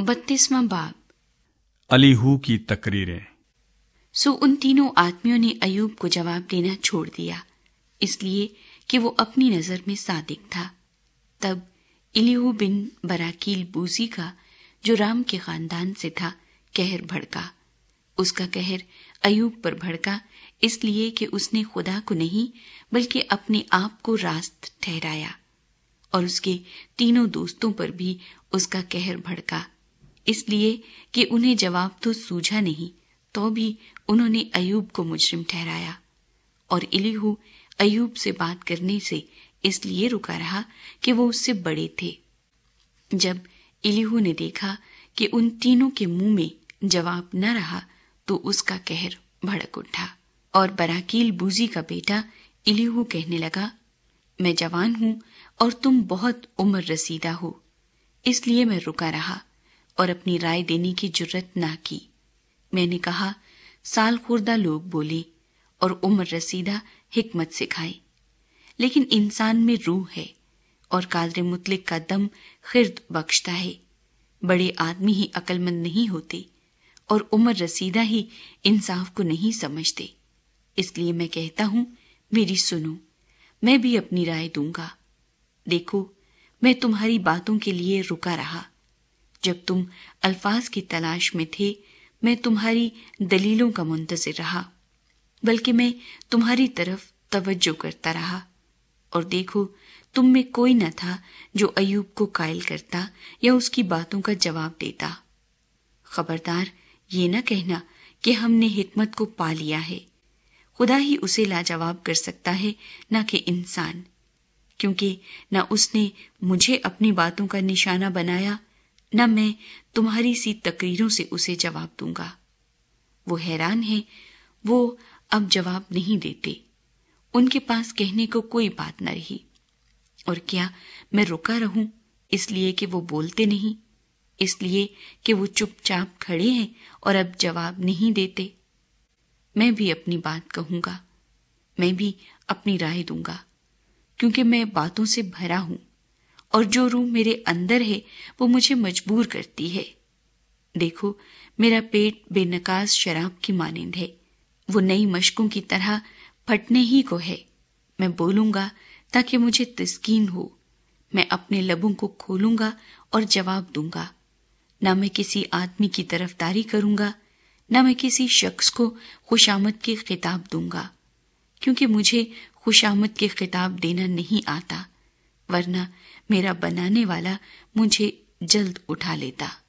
32वां बाब। अलीहू की तकरीरें। सो उन तीनों आदमियों ने अय्यूब को जवाब देना छोड़ दिया, इसलिए कि वो अपनी नजर में सादिक था। तब इलीहू बिन बराकील बूजी का, जो राम के खानदान से था, कहर भड़का। उसका कहर अय्यूब पर भड़का इसलिए कि उसने खुदा को नहीं बल्कि अपने आप को रास्त ठहराया, और उसके तीनों दोस्तों पर भी उसका कहर भड़का इसलिए कि उन्हें जवाब तो सूझा नहीं, तो भी उन्होंने अय्यूब को मुजरिम ठहराया। और इलीहू अय्यूब से बात करने से इसलिए रुका रहा कि वो उससे बड़े थे। जब इलीहू ने देखा कि उन तीनों के मुंह में जवाब न रहा, तो उसका कहर भड़क उठा। और बराकील बूजी का बेटा इलीहू कहने लगा, मैं जवान हूं और तुम बहुत उम्र रसीदा हो, इसलिए मैं रुका रहा और अपनी राय देने की जुर्रत ना की। मैंने कहा, साल खुर्दा लोग बोले और उम्र रसीदा हिकमत सिखाए, लेकिन इंसान में रूह है और कादर मुतलिक का दम खिर्द बख्शता है। बड़े आदमी ही अक्लमंद नहीं होते और उम्र रसीदा ही इंसाफ को नहीं समझते। इसलिए मैं कहता हूं, मेरी सुनो, मैं भी अपनी राय दूंगा। देखो, मैं तुम्हारी बातों के लिए रुका रहा। जब तुम अल्फाज की तलाश में थे, मैं तुम्हारी दलीलों का मुंतज़िर रहा, बल्कि मैं तुम्हारी तरफ तवज्जो करता रहा। और देखो, तुम में कोई न था जो अय्यूब को कायल करता या उसकी बातों का जवाब देता। खबरदार, ये न कहना कि हमने हिकमत को पा लिया है। खुदा ही उसे लाजवाब कर सकता है, न कि इंसान, क्योंकि न उसने मुझे अपनी बातों का निशाना बनाया, न मैं तुम्हारी सी तकरीरों से उसे जवाब दूंगा। वो हैरान है, वो अब जवाब नहीं देते, उनके पास कहने को कोई बात न रही। और क्या मैं रुका रहूं इसलिए कि वो बोलते नहीं, इसलिए कि वो चुपचाप खड़े हैं और अब जवाब नहीं देते? मैं भी अपनी बात कहूंगा, मैं भी अपनी राय दूंगा, क्योंकि मैं बातों से भरा हूं और जो रूह मेरे अंदर है वो मुझे मजबूर करती है। देखो, मेरा पेट बेनकाज शराब की मानिंद है, वो नई मशकों की तरह फटने ही को है। मैं बोलूंगा ताकि मुझे तस्कीन हो, मैं अपने लबों को खोलूंगा और जवाब दूंगा। ना मैं किसी आदमी की तरफदारी करूंगा, ना मैं किसी शख्स को खुशामद के खिताब दूंगा, क्योंकि मुझे खुशामद के खिताब देना नहीं आता, वरना मेरा बनाने वाला मुझे जल्द उठा लेता।